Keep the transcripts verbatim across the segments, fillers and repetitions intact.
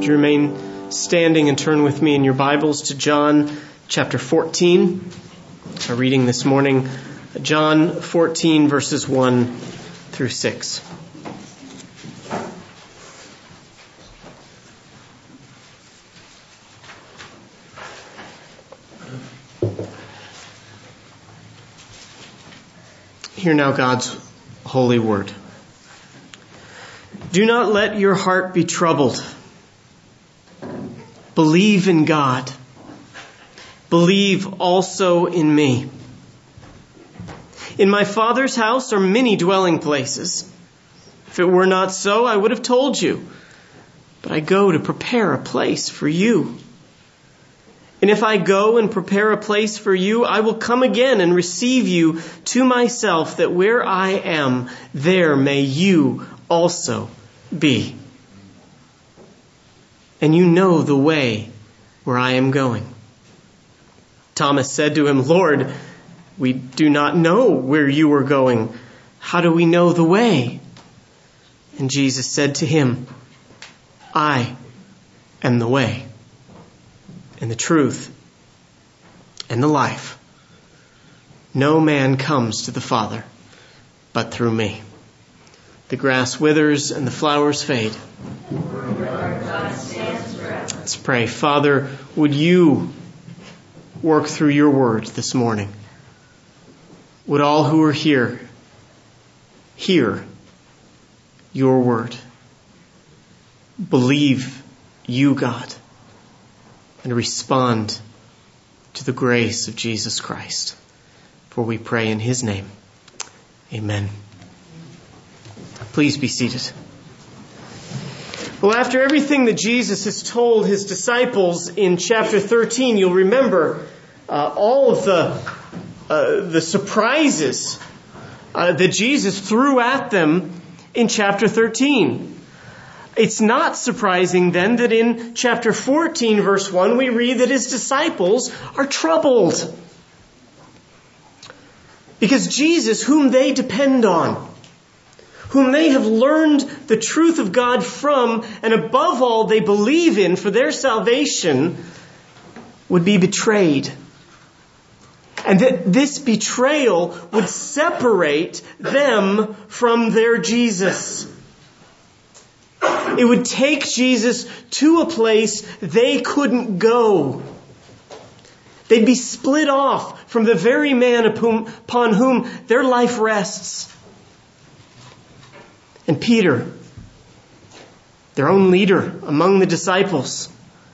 Would you remain standing and turn with me in your Bibles to John chapter fourteen. Our reading this morning, John fourteen, verses one through six. Hear now God's holy word. Do not let your heart be troubled. Believe in God. Believe also in me. In my Father's house are many dwelling places. If it were not so, I would have told you. But I go to prepare a place for you. And if I go and prepare a place for you, I will come again and receive you to myself, that where I am, there may you also be. And you know the way where I am going. Thomas said to him, Lord, we do not know where you are going. How do we know the way? And Jesus said to him, I am the way, and the truth, and the life. No man comes to the Father but through me. The grass withers and the flowers fade. Let's pray. Father, would you work through your word this morning? Would all who are here hear your word? Believe you, God, and respond to the grace of Jesus Christ. For we pray in his name. Amen. Please be seated. Well, after everything that Jesus has told his disciples in chapter thirteen, you'll remember uh, all of the uh, the surprises uh, that Jesus threw at them in chapter thirteen. It's not surprising then that in chapter fourteen, verse one, we read that his disciples are troubled. Because Jesus, whom they depend on, whom they have learned the truth of God from, and above all they believe in for their salvation, would be betrayed. And that this betrayal would separate them from their Jesus. It would take Jesus to a place they couldn't go. They'd be split off from the very man upon whom their life rests. And Peter, their own leader among the disciples,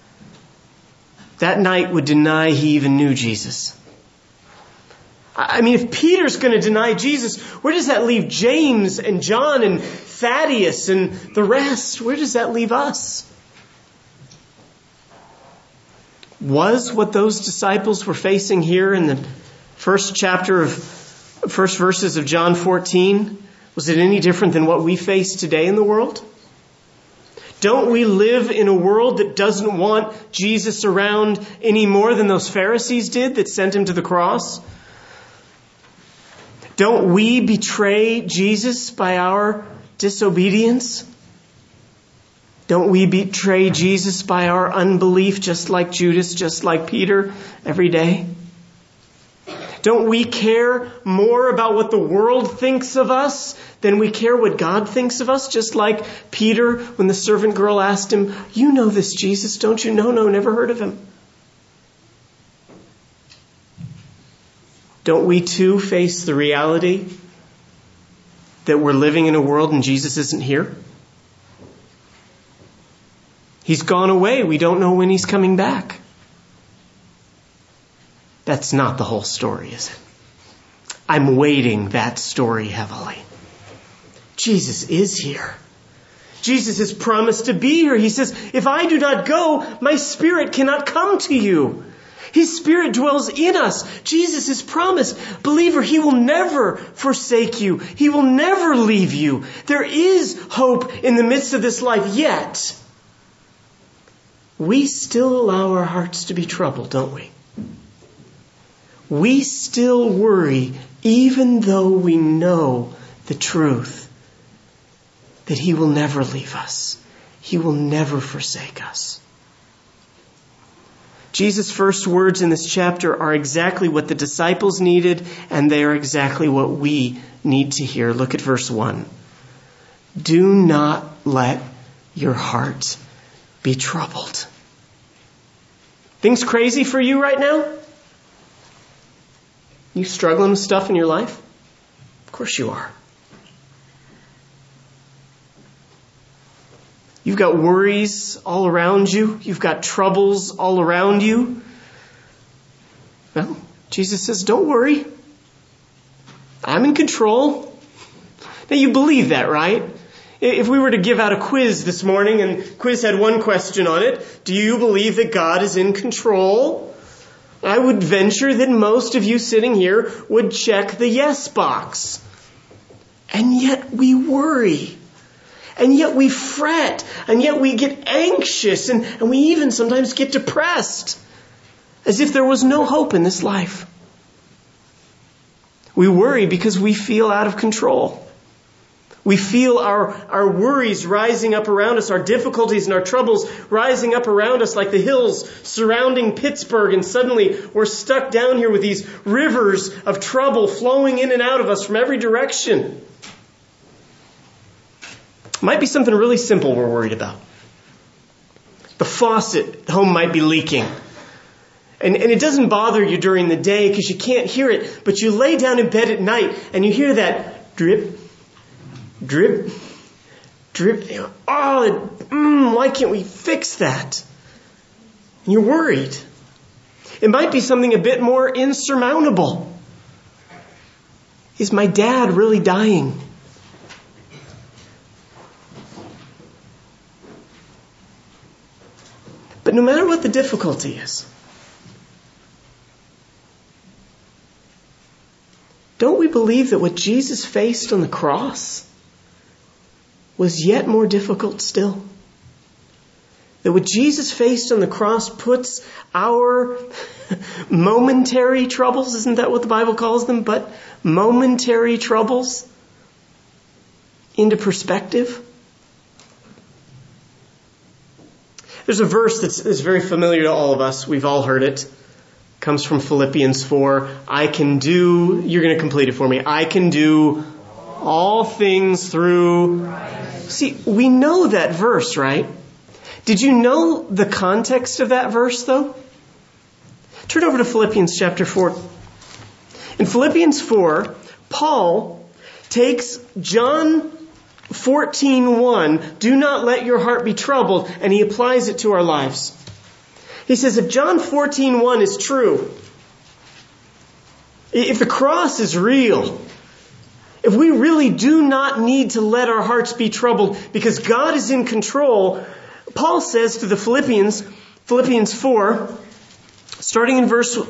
that night would deny he even knew Jesus. I mean, if Peter's going to deny Jesus, where does that leave James and John and Thaddeus and the rest? Where does that leave us? Was what those disciples were facing here in the first chapter of, first verses of John fourteen, was it any different than what we face today in the world? Don't we live in a world that doesn't want Jesus around any more than those Pharisees did that sent him to the cross? Don't we betray Jesus by our disobedience? Don't we betray Jesus by our unbelief, just like Judas, just like Peter, every day? Don't we care more about what the world thinks of us than we care what God thinks of us? Just like Peter, when the servant girl asked him, you know this Jesus, don't you? No, no, never heard of him. Don't we too face the reality that we're living in a world and Jesus isn't here? He's gone away. We don't know when he's coming back. That's not the whole story, is it? I'm weighting that story heavily. Jesus is here. Jesus has promised to be here. He says, if I do not go, my spirit cannot come to you. His spirit dwells in us. Jesus has promised, believer, he will never forsake you. He will never leave you. There is hope in the midst of this life, yet we still allow our hearts to be troubled, don't we? We still worry, even though we know the truth that he will never leave us He will never forsake us. Jesus' first words in this chapter are exactly what the disciples needed, and they are exactly what we need to hear. Look at verse one. Do not let your heart be troubled. Things crazy for you right now? You struggling with stuff in your life? Of course you are. You've got worries all around you. You've got troubles all around you. Well, Jesus says, don't worry. I'm in control. Now you believe that, right? If we were to give out a quiz this morning and the quiz had one question on it, do you believe that God is in control? I would venture that most of you sitting here would check the yes box. And yet we worry. And yet we fret. And yet we get anxious. And, and we even sometimes get depressed. As if there was no hope in this life. We worry because we feel out of control. We feel our, our worries rising up around us, our difficulties and our troubles rising up around us like the hills surrounding Pittsburgh, and suddenly we're stuck down here with these rivers of trouble flowing in and out of us from every direction. It might be something really simple we're worried about. The faucet at home might be leaking. And, and it doesn't bother you during the day because you can't hear it, but you lay down in bed at night and you hear that drip, drip, drip. Oh, mm, why can't we fix that? And you're worried. It might be something a bit more insurmountable. Is my dad really dying? But no matter what the difficulty is, don't we believe that what Jesus faced on the cross was yet more difficult still? That what Jesus faced on the cross puts our momentary troubles, isn't that what the Bible calls them? But momentary troubles into perspective. There's a verse that's, that's very familiar to all of us. We've all heard it. It comes from Philippians four. I can do, you're going to complete it for me. I can do all things through. See, we know that verse, right? Did you know the context of that verse, though? Turn over to Philippians chapter four. In Philippians four, Paul takes John fourteen one, do not let your heart be troubled, and he applies it to our lives. He says, if John fourteen one is true, if the cross is real, if we really do not need to let our hearts be troubled because God is in control, Paul says to the Philippians, Philippians four, starting in verse,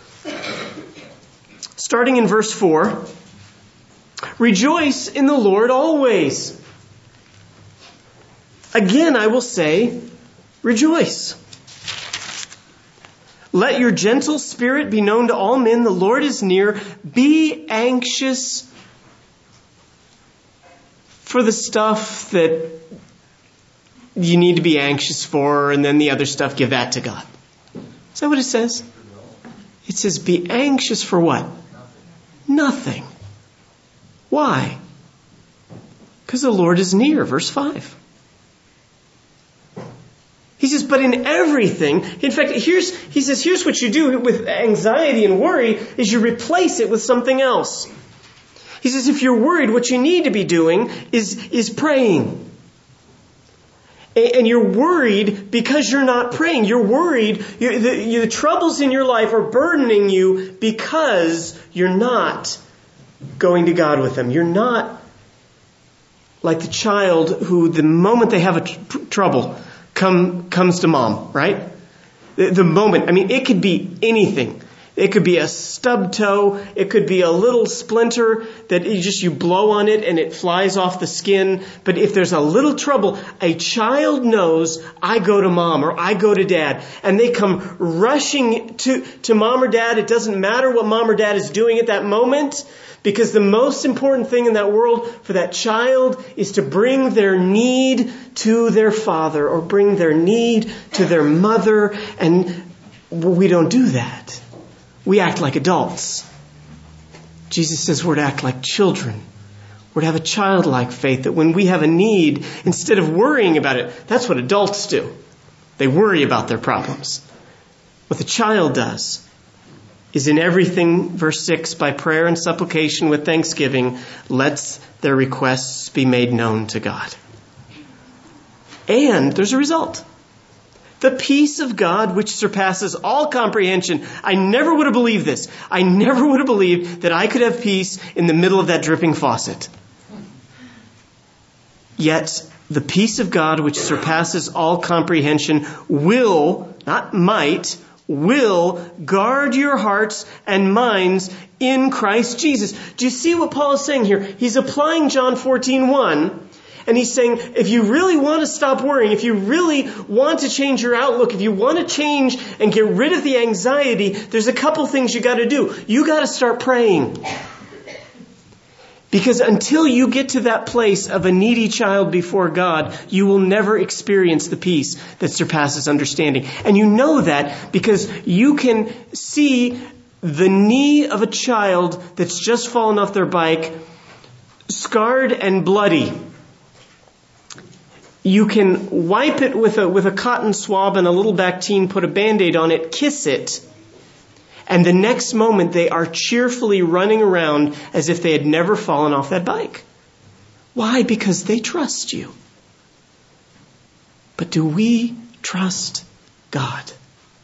starting in verse four, rejoice in the Lord always. Again, I will say, rejoice. Let your gentle spirit be known to all men. The Lord is near. Be anxious for the stuff that you need to be anxious for, and then the other stuff, give that to God. Is that what it says? It says, be anxious for what? Nothing. Why? Because the Lord is near. Verse five. He says, but in everything, in fact, here's, he says, here's what you do with anxiety and worry, is you replace it with something else. He says, if you're worried, what you need to be doing is, is praying. And you're worried because you're not praying. You're worried, you're, the, the troubles in your life are burdening you because you're not going to God with them. You're not like the child who, the moment they have a tr- trouble, come comes to mom, right? The, the moment, I mean, it could be anything. It could be a stub toe. It could be a little splinter that you just, you blow on it and it flies off the skin. But if there's a little trouble, a child knows, I go to mom or I go to dad. And they come rushing to, to mom or dad. It doesn't matter what mom or dad is doing at that moment, because the most important thing in that world for that child is to bring their need to their father or bring their need to their mother. And we don't do that. We act like adults. Jesus says we're to act like children. We're to have a childlike faith, that when we have a need, instead of worrying about it, that's what adults do. They worry about their problems. What the child does is in everything, verse six, by prayer and supplication with thanksgiving, lets their requests be made known to God. And there's a result. The peace of God, which surpasses all comprehension. I never would have believed this. I never would have believed that I could have peace in the middle of that dripping faucet. Yet, the peace of God, which surpasses all comprehension, will, not might, will guard your hearts and minds in Christ Jesus. Do you see what Paul is saying here? He's applying John fourteen one. And he's saying, if you really want to stop worrying, if you really want to change your outlook, if you want to change and get rid of the anxiety, there's a couple things you got to do. You got to start praying. Because until you get to that place of a needy child before God, you will never experience the peace that surpasses understanding. And you know that because you can see the knee of a child that's just fallen off their bike, scarred and bloody. You can wipe it with a with a cotton swab and a little Bactine, put a Band-Aid on it, kiss it, and the next moment they are cheerfully running around as if they had never fallen off that bike. Why? Because they trust you. But do we trust God?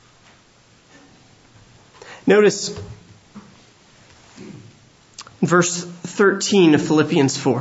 Notice verse thirteen of Philippians four.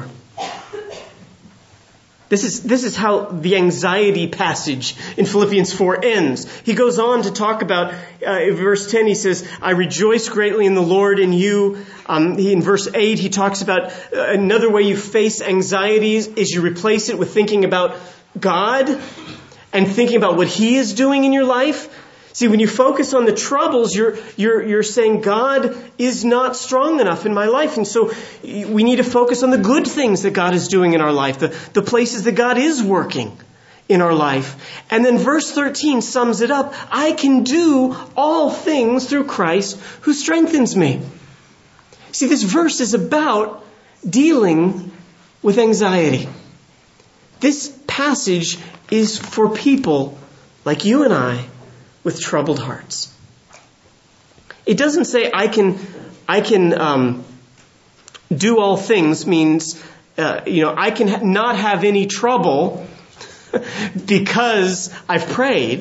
This is, this is how the anxiety passage in Philippians four ends. He goes on to talk about, uh, in verse ten, he says, I rejoice greatly in the Lord and you. Um, he, in verse eight, he talks about uh, another way you face anxieties is you replace it with thinking about God and thinking about what He is doing in your life. See, when you focus on the troubles, you're, you're, you're saying God is not strong enough in my life. And so we need to focus on the good things that God is doing in our life, the, the places that God is working in our life. And then verse thirteen sums it up. I can do all things through Christ who strengthens me. See, this verse is about dealing with anxiety. This passage is for people like you and I, with troubled hearts. It doesn't say I can, I can um, do all things means, uh, you know, I can ha- not have any trouble because I've prayed.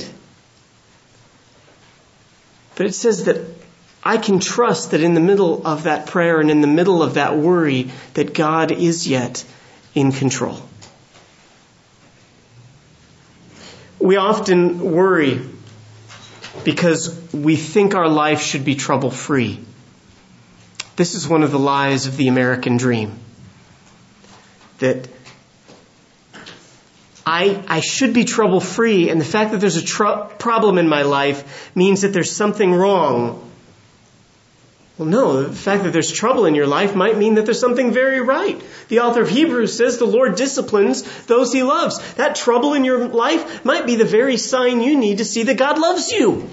But it says that I can trust that in the middle of that prayer and in the middle of that worry, that God is yet in control. We often worry because we think our life should be trouble-free. This is one of the lies of the American dream. That I, I should be trouble-free, and the fact that there's a tr- problem in my life means that there's something wrong. Well, no, the fact that there's trouble in your life might mean that there's something very right. The author of Hebrews says the Lord disciplines those He loves. That trouble in your life might be the very sign you need to see that God loves you.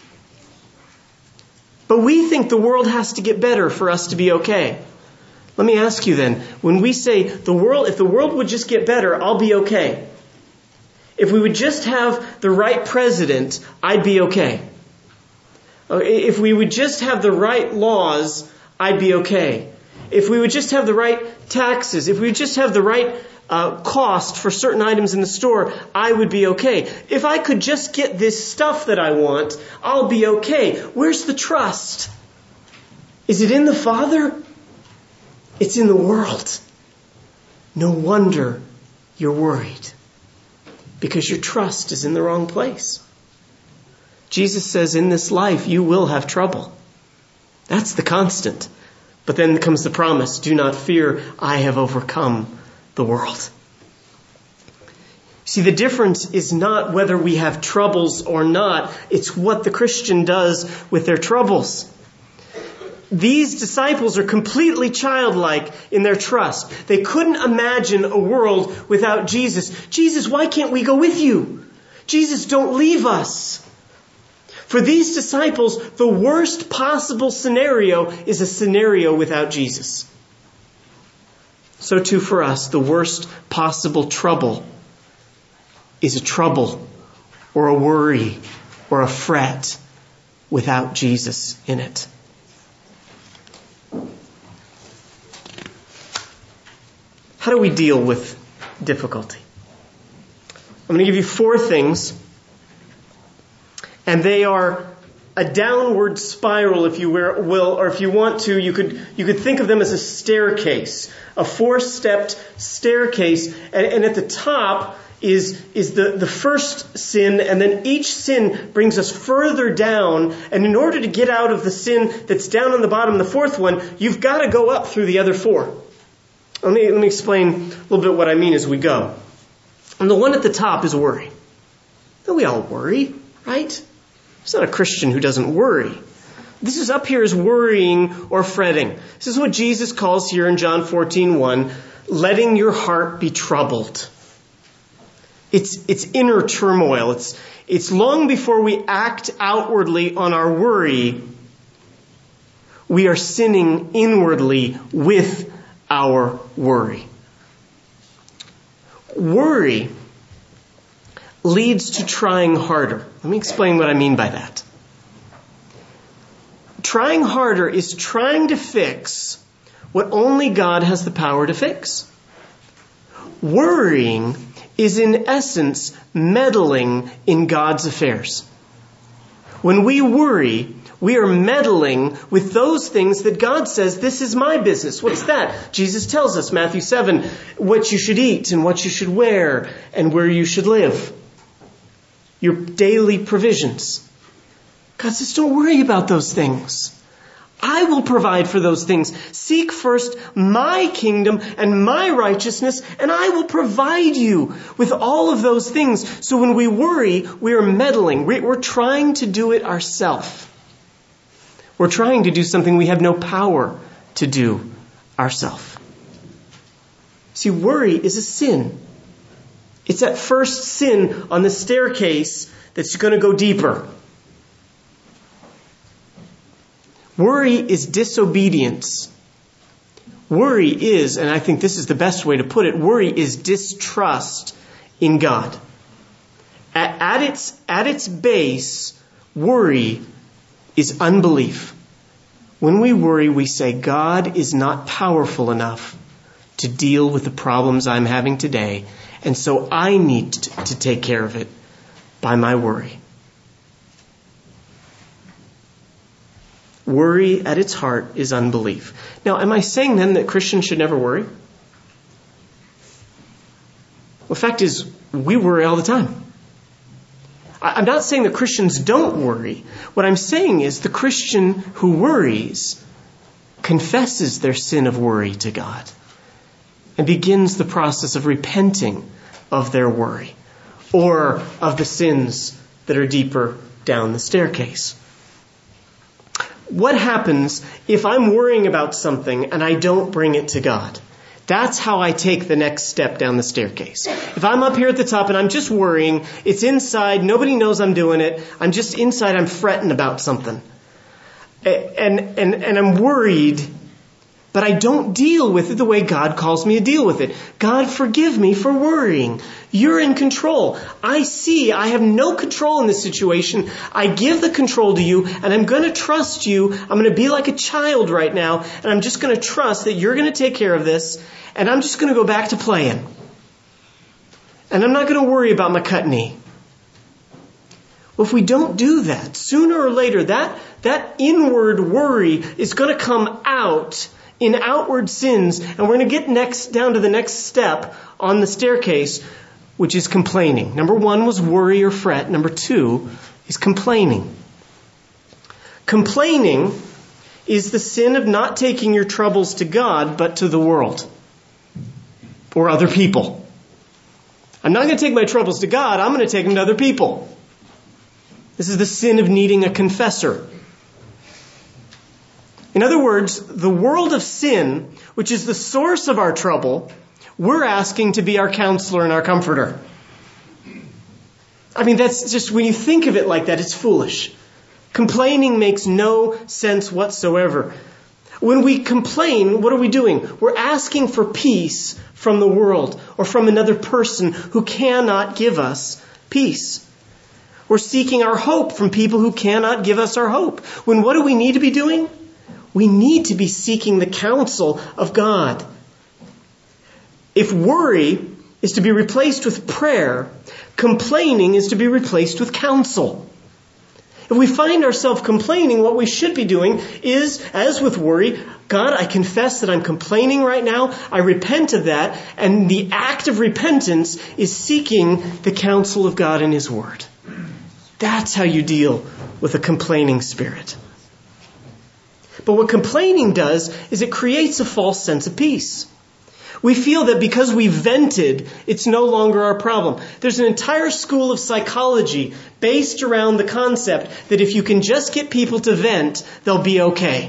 But we think the world has to get better for us to be okay. Let me ask you then, when we say the world, if the world would just get better, I'll be okay. If we would just have the right president, I'd be okay. If we would just have the right laws, I'd be okay. If we would just have the right taxes, if we would just have the right uh, cost for certain items in the store, I would be okay. If I could just get this stuff that I want, I'll be okay. Where's the trust? Is it in the Father? It's in the world. No wonder you're worried, because your trust is in the wrong place. Jesus says in this life you will have trouble. That's the constant. But then comes the promise, do not fear, I have overcome the world. See, the difference is not whether we have troubles or not. It's what the Christian does with their troubles. These disciples are completely childlike in their trust. They couldn't imagine a world without Jesus. Jesus, why can't we go with you? Jesus, don't leave us. For these disciples, the worst possible scenario is a scenario without Jesus. So too for us, the worst possible trouble is a trouble or a worry or a fret without Jesus in it. How do we deal with difficulty? I'm going to give you four things, and they are a downward spiral, if you will, or if you want to, you could you could think of them as a staircase, a four-stepped staircase, and, and at the top is is the, the first sin, and then each sin brings us further down, and in order to get out of the sin that's down on the bottom, the fourth one, you've got to go up through the other four. Let me, let me explain a little bit what I mean as we go. And the one at the top is worry. Now, we all worry, right? There's not a Christian who doesn't worry. This is up here as worrying or fretting. This is what Jesus calls here in John fourteen one, letting your heart be troubled. It's, it's inner turmoil. It's, it's long before we act outwardly on our worry, we are sinning inwardly with our worry. Worry leads to trying harder. Let me explain what I mean by that. Trying harder is trying to fix what only God has the power to fix. Worrying is in essence meddling in God's affairs. When we worry, we are meddling with those things that God says, this is my business. What's that? Jesus tells us, Matthew seven, what you should eat and what you should wear and where you should live. Your daily provisions. God says, don't worry about those things. I will provide for those things. Seek first my kingdom and my righteousness, and I will provide you with all of those things. So when we worry, we are meddling. We're trying to do it ourselves. We're trying to do something we have no power to do ourselves. See, worry is a sin. It's that first sin on the staircase that's going to go deeper. Worry is disobedience. Worry is, and I think this is the best way to put it, worry is distrust in God. At, at its, at its base, worry is unbelief. When we worry, we say, God is not powerful enough to deal with the problems I'm having today, and so I need to, to take care of it by my worry. Worry at its heart is unbelief. Now, am I saying then that Christians should never worry? Well, the fact is, we worry all the time. I'm not saying that Christians don't worry. What I'm saying is the Christian who worries confesses their sin of worry to God and begins the process of repenting of their worry or of the sins that are deeper down the staircase. What happens if I'm worrying about something and I don't bring it to God? That's how I take the next step down the staircase. If I'm up here at the top and I'm just worrying, it's inside, nobody knows I'm doing it, I'm just inside, I'm fretting about something. And, and, and I'm worried, but I don't deal with it the way God calls me to deal with it. God, forgive me for worrying. You're in control. I see I have no control in this situation. I give the control to you, and I'm going to trust you. I'm going to be like a child right now, and I'm just going to trust that you're going to take care of this, and I'm just going to go back to playing. And I'm not going to worry about my cut knee. Well, if we don't do that, sooner or later, that, that inward worry is going to come out in outward sins, and we're going to get next down to the next step on the staircase, which is complaining. Number one was worry or fret. Number two is complaining. Complaining is the sin of not taking your troubles to God, but to the world or other people. I'm not going to take my troubles to God. I'm going to take them to other people. This is the sin of needing a confessor. In other words, the world of sin, which is the source of our trouble, we're asking to be our counselor and our comforter. I mean, that's just, when you think of it like that, it's foolish. Complaining makes no sense whatsoever. When we complain, what are we doing? We're asking for peace from the world or from another person who cannot give us peace. We're seeking our hope from people who cannot give us our hope. When what do we need to be doing? We need to be seeking the counsel of God. If worry is to be replaced with prayer, complaining is to be replaced with counsel. If we find ourselves complaining, what we should be doing is, as with worry, God, I confess that I'm complaining right now. I repent of that. And the act of repentance is seeking the counsel of God in His Word. That's how you deal with a complaining spirit. But what complaining does is it creates a false sense of peace. We feel that because we vented, it's no longer our problem. There's an entire school of psychology based around the concept that if you can just get people to vent, they'll be okay.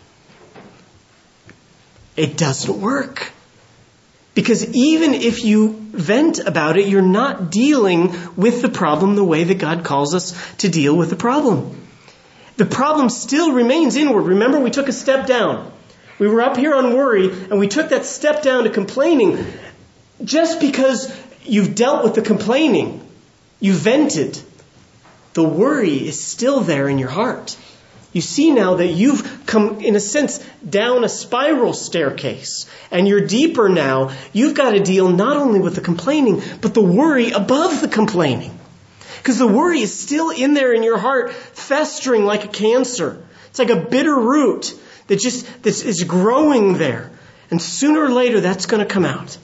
It doesn't work. Because even if you vent about it, you're not dealing with the problem the way that God calls us to deal with the problem. The problem still remains inward. Remember, we took a step down. We were up here on worry, and we took that step down to complaining. Just because you've dealt with the complaining, you vented, the worry is still there in your heart. You see now that you've come, in a sense, down a spiral staircase, and you're deeper now. You've got to deal not only with the complaining, but the worry above the complaining. Because the worry is still in there in your heart, festering like a cancer. It's like a bitter root that just that is growing there. And sooner or later, that's going to come out.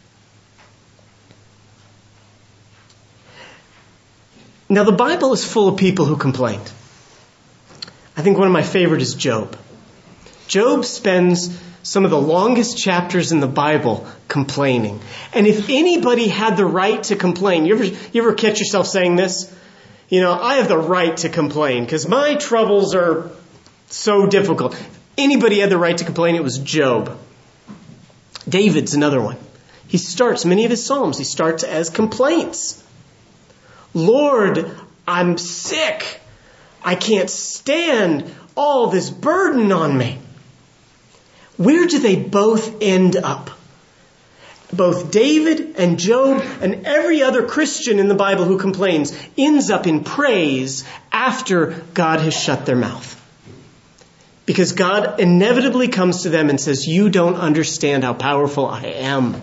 Now, the Bible is full of people who complained. I think one of my favorite is Job. Job spends some of the longest chapters in the Bible complaining. And if anybody had the right to complain, you ever, you ever catch yourself saying this? You know, I have the right to complain because my troubles are so difficult. Anybody had the right to complain, it was Job. David's another one. He starts, many of his Psalms, he starts as complaints. Lord, I'm sick. I can't stand all this burden on me. Where do they both end up? Both David and Job and every other Christian in the Bible who complains ends up in praise after God has shut their mouth. Because God inevitably comes to them and says, you don't understand how powerful I am.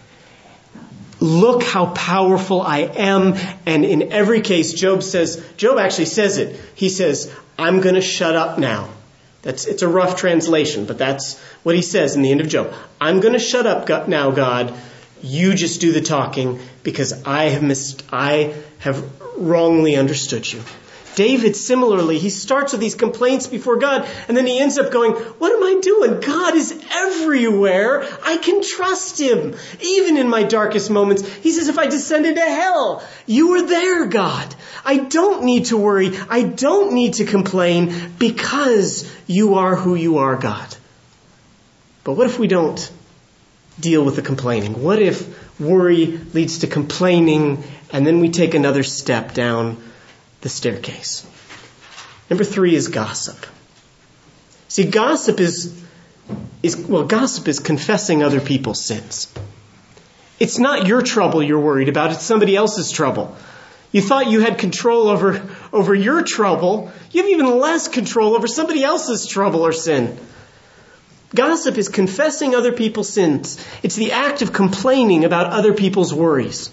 Look how powerful I am. And in every case, Job says, Job actually says it. He says, I'm going to shut up now. That's, it's a rough translation, but that's what he says in the end of Job. I'm going to shut up now, God. You just do the talking because I have missed, I have wrongly understood you. David, similarly, he starts with these complaints before God, and then he ends up going, what am I doing? God is everywhere. I can trust Him. Even in my darkest moments, he says, if I descend into hell, you are there, God. I don't need to worry. I don't need to complain because you are who you are, God. But what if we don't deal with the complaining? What if worry leads to complaining, and then we take another step down the staircase? Number three is gossip. See, gossip is, is, well, gossip is confessing other people's sins. It's not your trouble you're worried about, it's somebody else's trouble. You thought you had control over, over your trouble. You have even less control over somebody else's trouble or sin. Gossip is confessing other people's sins. It's the act of complaining about other people's worries.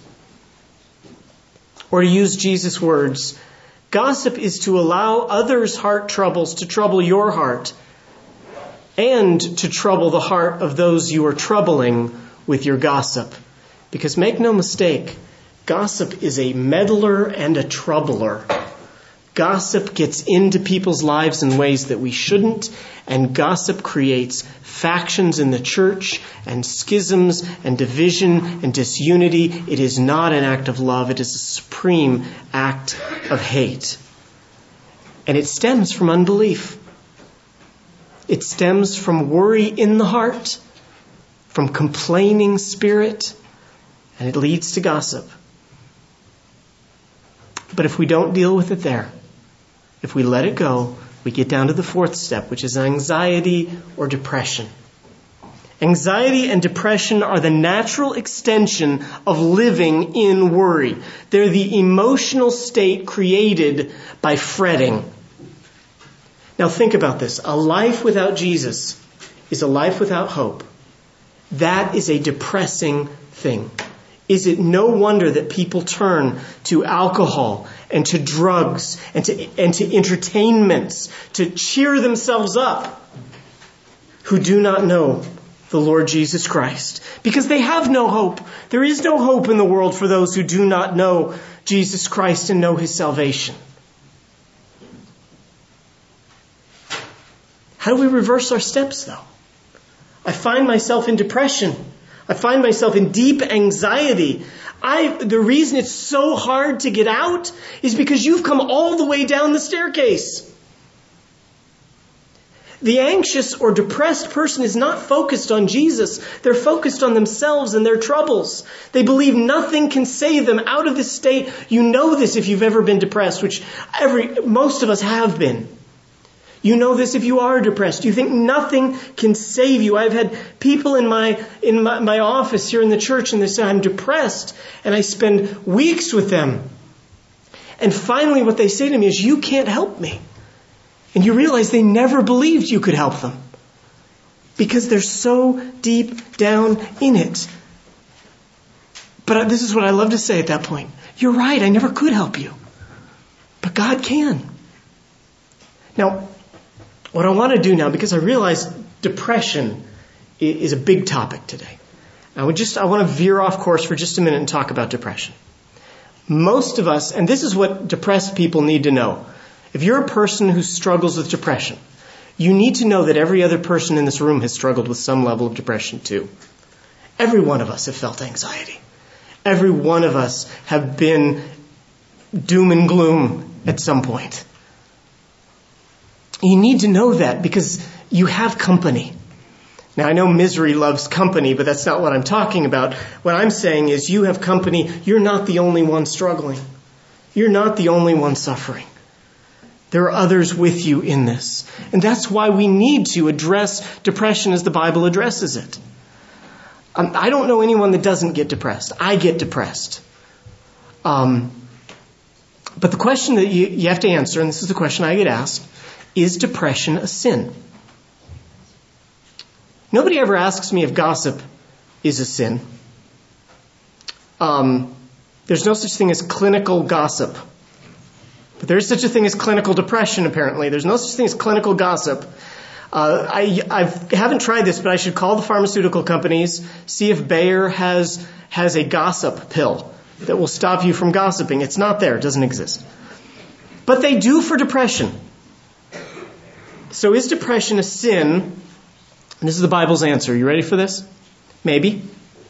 Or to use Jesus' words, gossip is to allow others' heart troubles to trouble your heart and to trouble the heart of those you are troubling with your gossip. Because make no mistake, gossip is a meddler and a troubler. Gossip gets into people's lives in ways that we shouldn't, and gossip creates factions in the church and schisms and division and disunity. It is not an act of love. It is a supreme act of hate. And it stems from unbelief. It stems from worry in the heart, from complaining spirit, and it leads to gossip. But if we don't deal with it there, if we let it go, we get down to the fourth step, which is anxiety or depression. Anxiety and depression are the natural extension of living in worry. They're the emotional state created by fretting. Now think about this. A life without Jesus is a life without hope. That is a depressing thing. Is it no wonder that people turn to alcohol and to drugs and to, and to entertainments to cheer themselves up who do not know the Lord Jesus Christ? Because they have no hope. There is no hope in the world for those who do not know Jesus Christ and know His salvation. How do we reverse our steps, though? I find myself in depression. I find myself in deep anxiety. I, the reason it's so hard to get out is because you've come all the way down the staircase. The anxious or depressed person is not focused on Jesus. They're focused on themselves and their troubles. They believe nothing can save them out of this state. You know this if you've ever been depressed, which every most of us have been. You know this if you are depressed. You think nothing can save you. I've had people in my in my, my office here in the church, and they say, I'm depressed, and I spend weeks with them. And finally what they say to me is, you can't help me. And you realize they never believed you could help them because they're so deep down in it. But this is what I love to say at that point. You're right, I never could help you. But God can. Now, what I want to do now, because I realize depression is a big topic today. I would just I want to veer off course for just a minute and talk about depression. Most of us, and this is what depressed people need to know. If you're a person who struggles with depression, you need to know that every other person in this room has struggled with some level of depression too. Every one of us have felt anxiety. Every one of us have been doom and gloom at some point. You need to know that because you have company. Now, I know misery loves company, but that's not what I'm talking about. What I'm saying is you have company. You're not the only one struggling. You're not the only one suffering. There are others with you in this. And that's why we need to address depression as the Bible addresses it. Um, I don't know anyone that doesn't get depressed. I get depressed. Um, but the question that you, you have to answer, and this is the question I get asked, is depression a sin? Nobody ever asks me if gossip is a sin. Um, there's no such thing as clinical gossip. But there is such a thing as clinical depression, apparently. There's no such thing as clinical gossip. Uh, I I've, haven't tried this, but I should call the pharmaceutical companies, see if Bayer has has a gossip pill that will stop you from gossiping. It's not there. It doesn't exist. But they do for depression. So is depression a sin? And this is the Bible's answer. You ready for this? Maybe.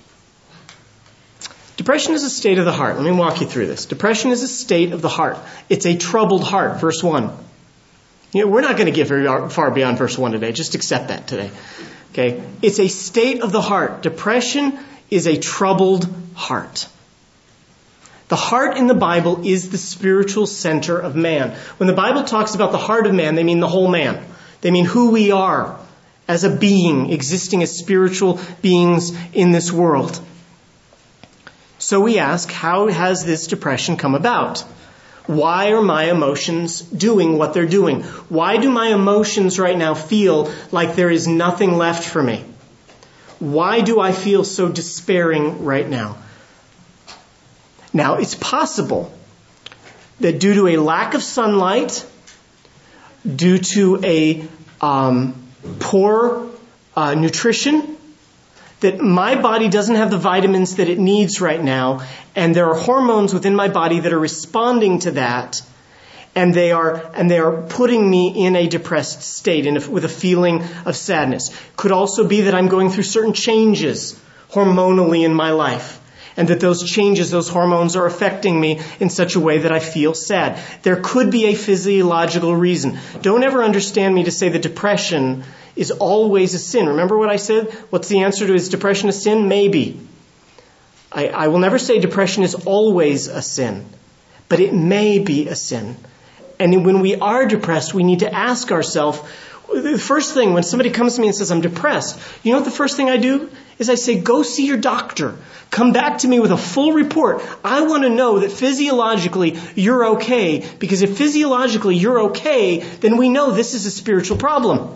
Depression is a state of the heart. Let me walk you through this. Depression is a state of the heart. It's a troubled heart, verse one. You know, we're not going to get very far beyond verse one today. Just accept that today. Okay? It's a state of the heart. Depression is a troubled heart. The heart in the Bible is the spiritual center of man. When the Bible talks about the heart of man, they mean the whole man. They mean who we are as a being, existing as spiritual beings in this world. So we ask, how has this depression come about? Why are my emotions doing what they're doing? Why do my emotions right now feel like there is nothing left for me? Why do I feel so despairing right now? Now, it's possible that due to a lack of sunlight, due to a um, poor uh, nutrition, that my body doesn't have the vitamins that it needs right now, and there are hormones within my body that are responding to that, And they are, and they are putting me in a depressed state, in a, with a feeling of sadness. Could also be that I'm going through certain changes hormonally in my life, and that those changes, those hormones are affecting me in such a way that I feel sad. There could be a physiological reason. Don't ever understand me to say that depression is always a sin. Remember what I said? What's the answer to is depression a sin? Maybe. I, I will never say depression is always a sin, but it may be a sin. And when we are depressed, we need to ask ourselves, the first thing when somebody comes to me and says, I'm depressed, you know what the first thing I do? Is I say, go see your doctor. Come back to me with a full report. I want to know that physiologically you're okay, because if physiologically you're okay, then we know this is a spiritual problem.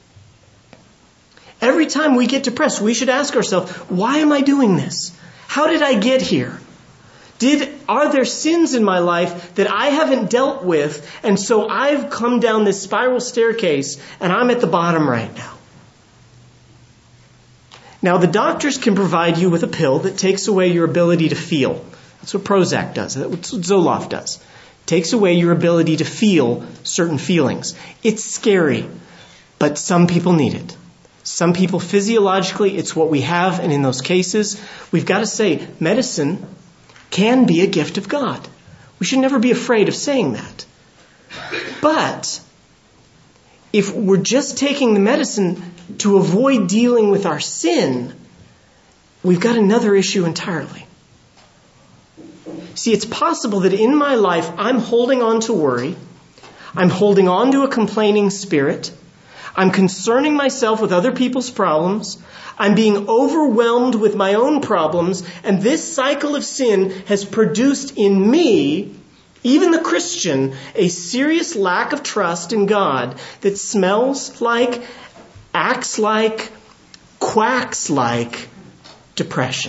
Every time we get depressed, we should ask ourselves, why am I doing this? How did I get here? Did, are there sins in my life that I haven't dealt with, and so I've come down this spiral staircase and I'm at the bottom right now? Now, the doctors can provide you with a pill that takes away your ability to feel. That's what Prozac does. That's what Zoloft does. It takes away your ability to feel certain feelings. It's scary, but some people need it. Some people physiologically, it's what we have, and in those cases, we've got to say, medicine can be a gift of God. We should never be afraid of saying that. But if we're just taking the medicine to avoid dealing with our sin, we've got another issue entirely. See, it's possible that in my life, I'm holding on to worry. I'm holding on to a complaining spirit. I'm concerning myself with other people's problems. I'm being overwhelmed with my own problems. And this cycle of sin has produced in me, even the Christian, a serious lack of trust in God that smells like, acts like, quacks like depression.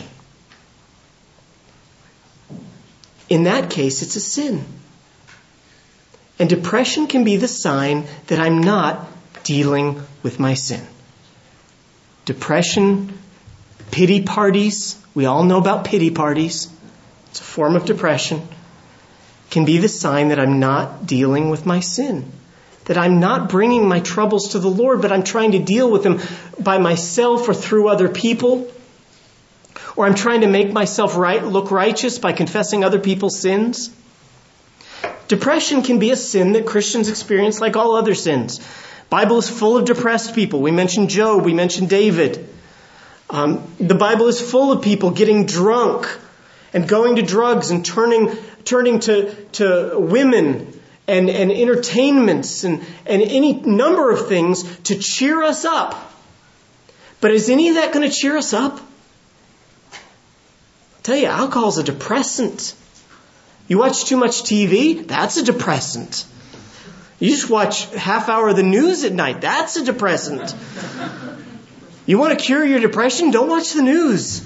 In that case, it's a sin. And depression can be the sign that I'm not dealing with my sin. Depression, pity parties, we all know about pity parties. It's a form of depression. Can be the sign that I'm not dealing with my sin. That I'm not bringing my troubles to the Lord, but I'm trying to deal with them by myself or through other people. Or I'm trying to make myself right, look righteous by confessing other people's sins. Depression can be a sin that Christians experience like all other sins. Bible is full of depressed people. We mentioned Job. We mentioned David. Um, the Bible is full of people getting drunk and going to drugs and turning turning to, to women and, and entertainments and, and any number of things to cheer us up. But is any of that going to cheer us up? I'll tell you, alcohol is a depressant. You watch too much T V, that's a depressant. You just watch half hour of the news at night, that's a depressant. You want to cure your depression? Don't watch the news.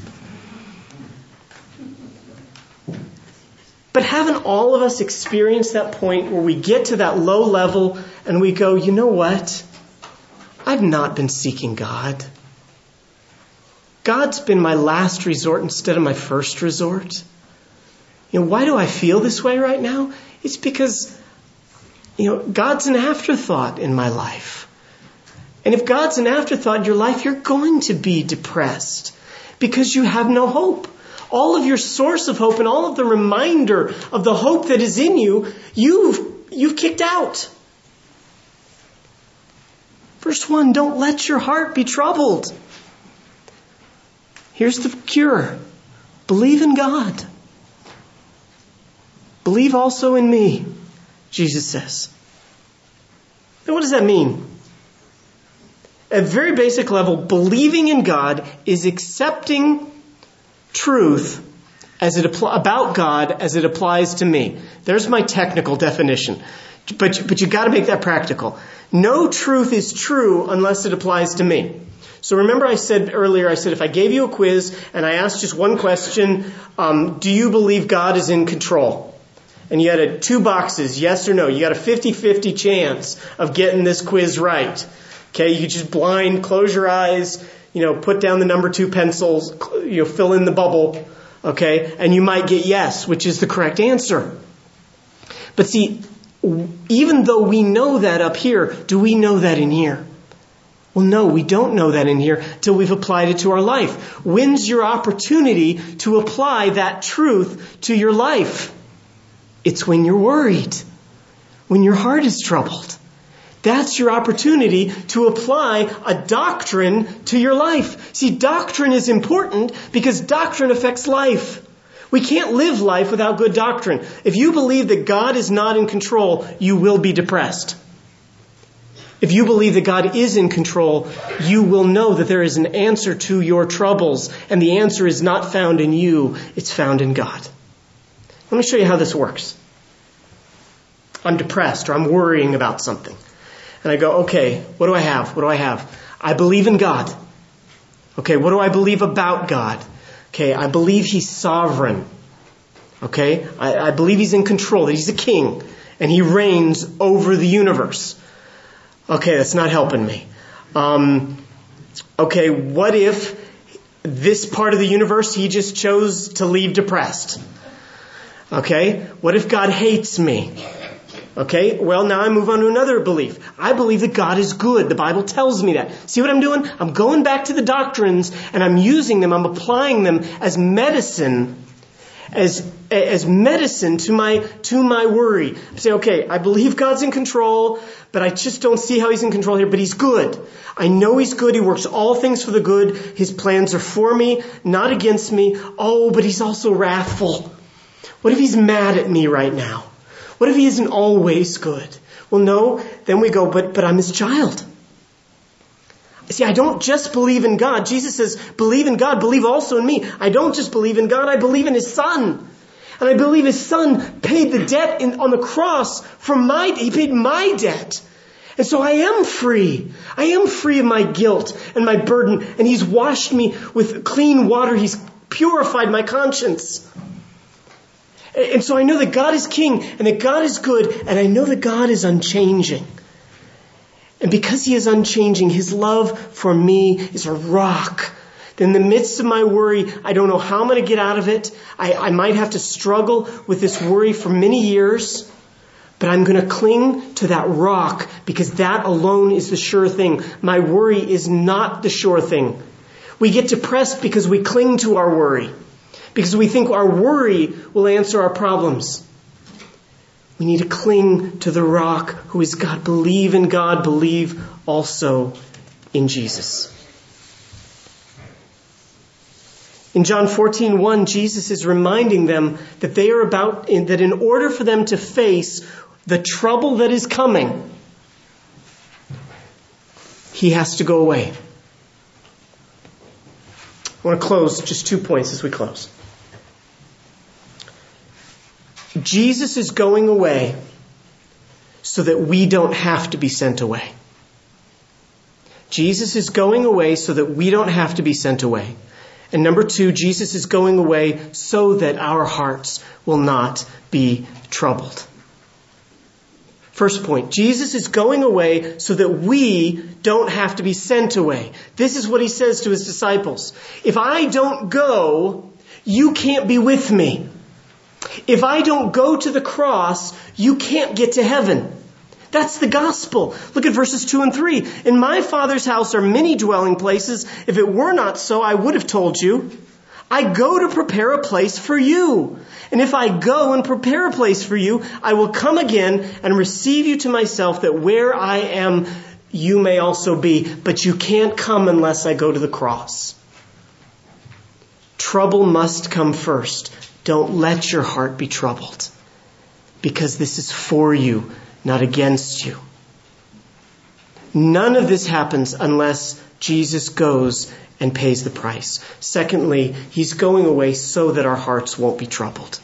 But haven't all of us experienced that point where we get to that low level and we go, you know what? I've not been seeking God. God's been my last resort instead of my first resort. You know, why do I feel this way right now? It's because, you know, God's an afterthought in my life. And if God's an afterthought in your life, you're going to be depressed because you have no hope. All of your source of hope and all of the reminder of the hope that is in you, you've, you've kicked out. Verse one, don't let your heart be troubled. Here's the cure. Believe in God. Believe also in me, Jesus says. Now, what does that mean? At a very basic level, believing in God is accepting truth as it appl- about God as it applies to me. There's my technical definition. But, but you've got to make that practical. No truth is true unless it applies to me. So remember I said earlier, I said if I gave you a quiz and I asked just one question, um, do you believe God is in control? And you had a, two boxes, yes or no. You got a fifty-fifty chance of getting this quiz right. Okay, you just blind, close your eyes, you know, put down the number two pencils, you know, fill in the bubble, okay, and you might get yes, which is the correct answer. But see, even though we know that up here, do we know that in here? Well, no, we don't know that in here till we've applied it to our life. When's your opportunity to apply that truth to your life? It's when you're worried, when your heart is troubled. That's your opportunity to apply a doctrine to your life. See, doctrine is important because doctrine affects life. We can't live life without good doctrine. If you believe that God is not in control, you will be depressed. If you believe that God is in control, you will know that there is an answer to your troubles, and the answer is not found in you, it's found in God. Let me show you how this works. I'm depressed or I'm worrying about something. And I go, okay, what do I have? What do I have? I believe in God. Okay, what do I believe about God? Okay, I believe He's sovereign. Okay, I, I believe He's in control, that He's a king, and He reigns over the universe. Okay, that's not helping me. Um, okay, what if this part of the universe He just chose to leave depressed? Okay, what if God hates me? Okay, well, now I move on to another belief. I believe that God is good. The Bible tells me that. See what I'm doing? I'm going back to the doctrines and I'm using them. I'm applying them as medicine, as as medicine to my to my worry. I say, okay, I believe God's in control, but I just don't see how He's in control here. But He's good. I know He's good. He works all things for the good. His plans are for me, not against me. Oh, but He's also wrathful. What if He's mad at me right now? What if He isn't always good? Well, no. Then we go, but but I'm His child. See, I don't just believe in God. Jesus says, believe in God, believe also in me. I don't just believe in God, I believe in His Son. And I believe His Son paid the debt in, on the cross for my, He paid my debt. And so I am free. I am free of my guilt and my burden. And He's washed me with clean water. He's purified my conscience. And so I know that God is King and that God is good. And I know that God is unchanging. And because He is unchanging, His love for me is a rock. In the midst of my worry, I don't know how I'm going to get out of it. I, I might have to struggle with this worry for many years. But I'm going to cling to that rock because that alone is the sure thing. My worry is not the sure thing. We get depressed because we cling to our worry. Because we think our worry will answer our problems. We need to cling to the rock who is God. Believe in God. Believe also in Jesus. In John fourteen one, Jesus is reminding them that they are about, that in order for them to face the trouble that is coming, He has to go away. I want to close just two points as we close. Jesus is going away so that we don't have to be sent away. Jesus is going away so that we don't have to be sent away. And number two, Jesus is going away so that our hearts will not be troubled. First point, Jesus is going away so that we don't have to be sent away. This is what He says to His disciples. If I don't go, you can't be with me. If I don't go to the cross, you can't get to heaven. That's the gospel. Look at verses two and three. In my Father's house are many dwelling places. If it were not so, I would have told you. I go to prepare a place for you. And if I go and prepare a place for you, I will come again and receive you to myself, that where I am, you may also be. But you can't come unless I go to the cross. Trouble must come first. Don't let your heart be troubled, because this is for you, not against you. None of this happens unless Jesus goes and pays the price. Secondly, He's going away so that our hearts won't be troubled.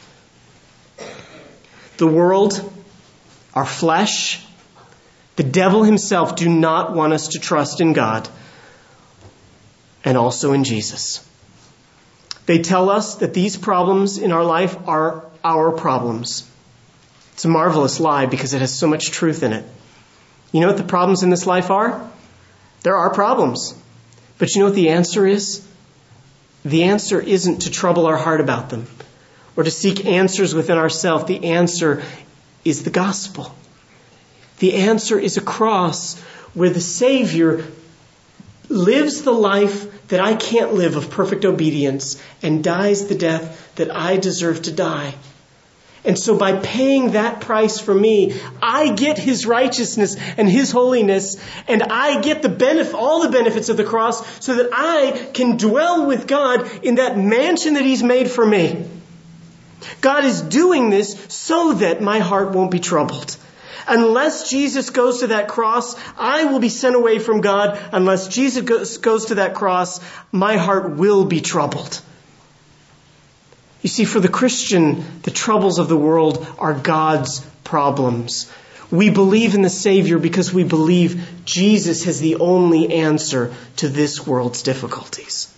The world, our flesh, the devil himself do not want us to trust in God and also in Jesus. They tell us that these problems in our life are our problems. It's a marvelous lie because it has so much truth in it. You know what the problems in this life are? There are problems. But you know what the answer is? The answer isn't to trouble our heart about them or to seek answers within ourselves. The answer is the gospel. The answer is a cross where the Savior lives the life that I can't live of perfect obedience and dies the death that I deserve to die. And so by paying that price for me, I get his righteousness and his holiness, and I get the benefit, all the benefits of the cross, so that I can dwell with God in that mansion that he's made for me. God is doing this so that my heart won't be troubled. Unless Jesus goes to that cross, I will be sent away from God. Unless Jesus goes, goes to that cross, my heart will be troubled. You see, for the Christian, the troubles of the world are God's problems. We believe in the Savior because we believe Jesus has the only answer to this world's difficulties.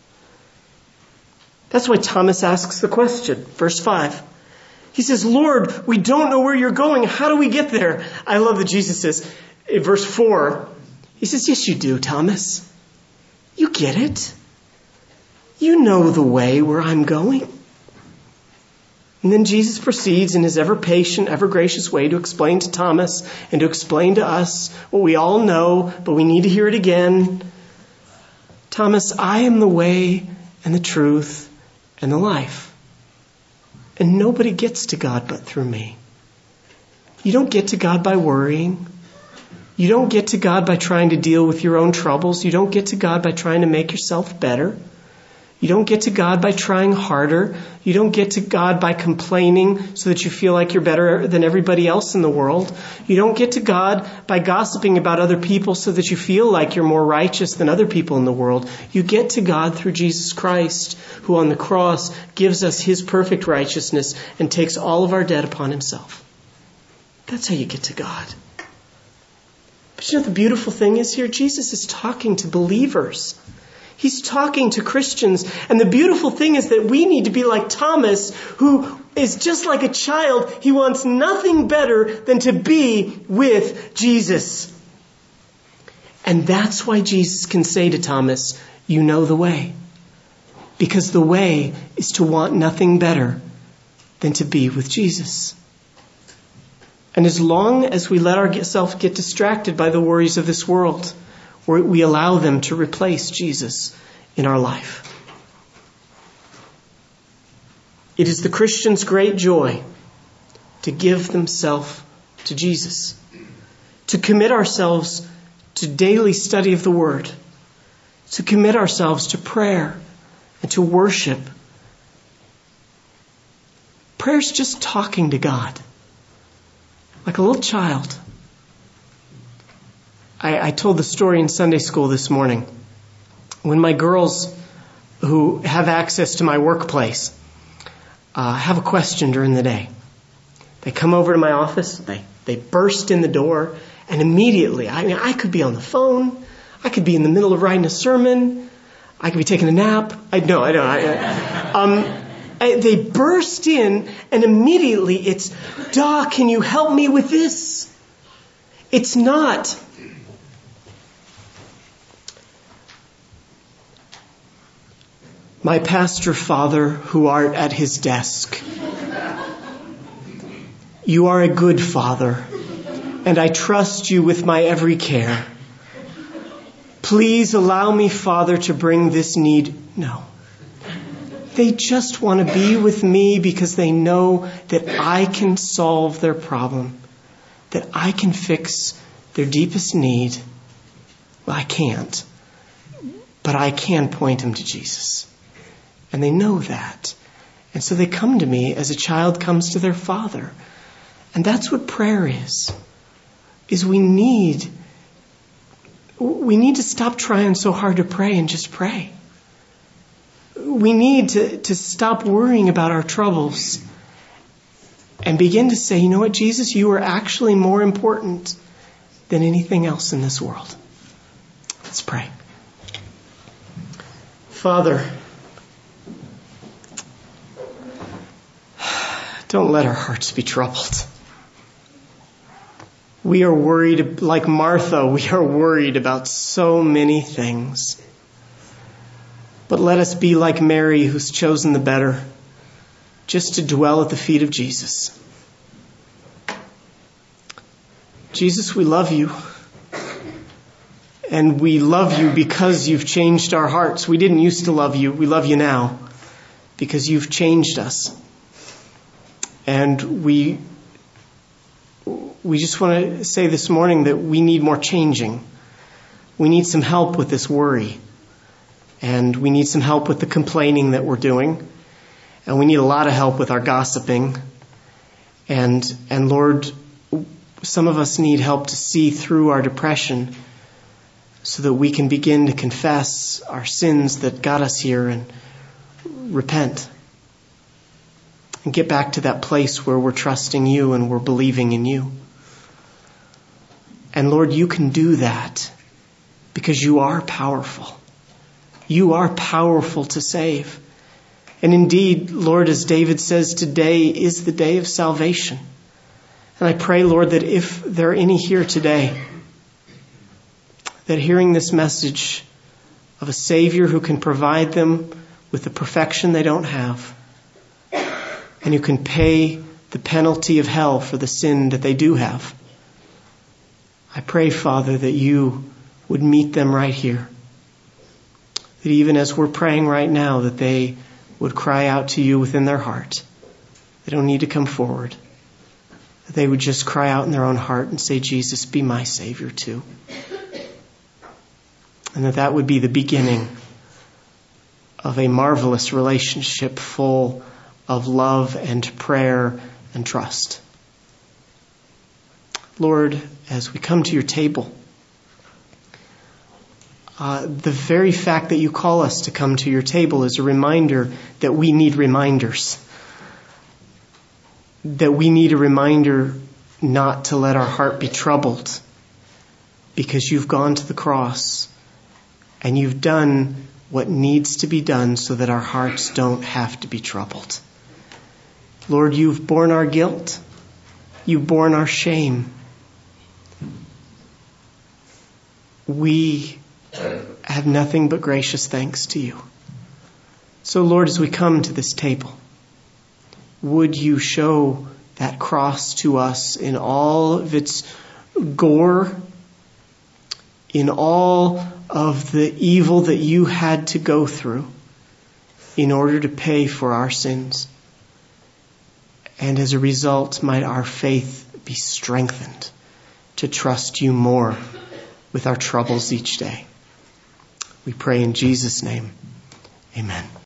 That's why Thomas asks the question. Verse five. He says, Lord, we don't know where you're going. How do we get there? I love that Jesus says, in verse four, he says, yes, you do, Thomas. You get it. You know the way where I'm going. And then Jesus proceeds in his ever patient, ever gracious way to explain to Thomas and to explain to us what we all know, but we need to hear it again. Thomas, I am the way and the truth and the life. And nobody gets to God but through me. You don't get to God by worrying. You don't get to God by trying to deal with your own troubles. You don't get to God by trying to make yourself better. You don't get to God by trying harder. You don't get to God by complaining so that you feel like you're better than everybody else in the world. You don't get to God by gossiping about other people so that you feel like you're more righteous than other people in the world. You get to God through Jesus Christ, who on the cross gives us his perfect righteousness and takes all of our debt upon himself. That's how you get to God. But you know what the beautiful thing is here? Jesus is talking to believers. He's talking to Christians. And the beautiful thing is that we need to be like Thomas, who is just like a child. He wants nothing better than to be with Jesus. And that's why Jesus can say to Thomas, you know the way. Because the way is to want nothing better than to be with Jesus. And as long as we let ourselves get distracted by the worries of this world, we allow them to replace Jesus in our life. It is the Christian's great joy to give themselves to Jesus, to commit ourselves to daily study of the Word, to commit ourselves to prayer and to worship. Prayer's just talking to God, like a little child. I, I told the story in Sunday school this morning. When my girls, who have access to my workplace, uh, have a question during the day, they come over to my office, they, they burst in the door, and immediately, I mean, I could be on the phone, I could be in the middle of writing a sermon, I could be taking a nap. I know, I know. I, I, um, I, they burst in, and immediately it's, Doc, can you help me with this? It's not, my pastor father who art at his desk. You are a good father, and I trust you with my every care. Please allow me, Father, to bring this need. No. They just want to be with me because they know that I can solve their problem, that I can fix their deepest need. Well, I can't, but I can point them to Jesus. And they know that. And so they come to me as a child comes to their father. And that's what prayer is. Is we need, we need to stop trying so hard to pray and just pray. We need to, to stop worrying about our troubles and begin to say, you know what, Jesus, you are actually more important than anything else in this world. Let's pray. Father, don't let our hearts be troubled. We are worried, like Martha, we are worried about so many things. But let us be like Mary, who's chosen the better, just to dwell at the feet of Jesus. Jesus, we love you. And we love you because you've changed our hearts. We didn't used to love you. We love you now because you've changed us. And we we just want to say this morning that we need more changing. We need some help with this worry. And we need some help with the complaining that we're doing. And we need a lot of help with our gossiping. And and Lord, some of us need help to see through our depression so that we can begin to confess our sins that got us here and repent. And get back to that place where we're trusting you and we're believing in you. And Lord, you can do that because you are powerful. You are powerful to save. And indeed, Lord, as David says, today is the day of salvation. And I pray, Lord, that if there are any here today that hearing this message of a Savior who can provide them with the perfection they don't have, and who can pay the penalty of hell for the sin that they do have, I pray, Father, that you would meet them right here. That even as we're praying right now, that they would cry out to you within their heart. They don't need to come forward. That they would just cry out in their own heart and say, Jesus, be my Savior too. And that that would be the beginning of a marvelous relationship full of love and prayer and trust. Lord, as we come to your table, uh, the very fact that you call us to come to your table is a reminder that we need reminders. That we need a reminder not to let our heart be troubled, because you've gone to the cross and you've done what needs to be done so that our hearts don't have to be troubled. Lord, you've borne our guilt. You've borne our shame. We have nothing but gracious thanks to you. So, Lord, as we come to this table, would you show that cross to us in all of its gore, in all of the evil that you had to go through in order to pay for our sins. And as a result, might our faith be strengthened to trust you more with our troubles each day. We pray in Jesus' name. Amen.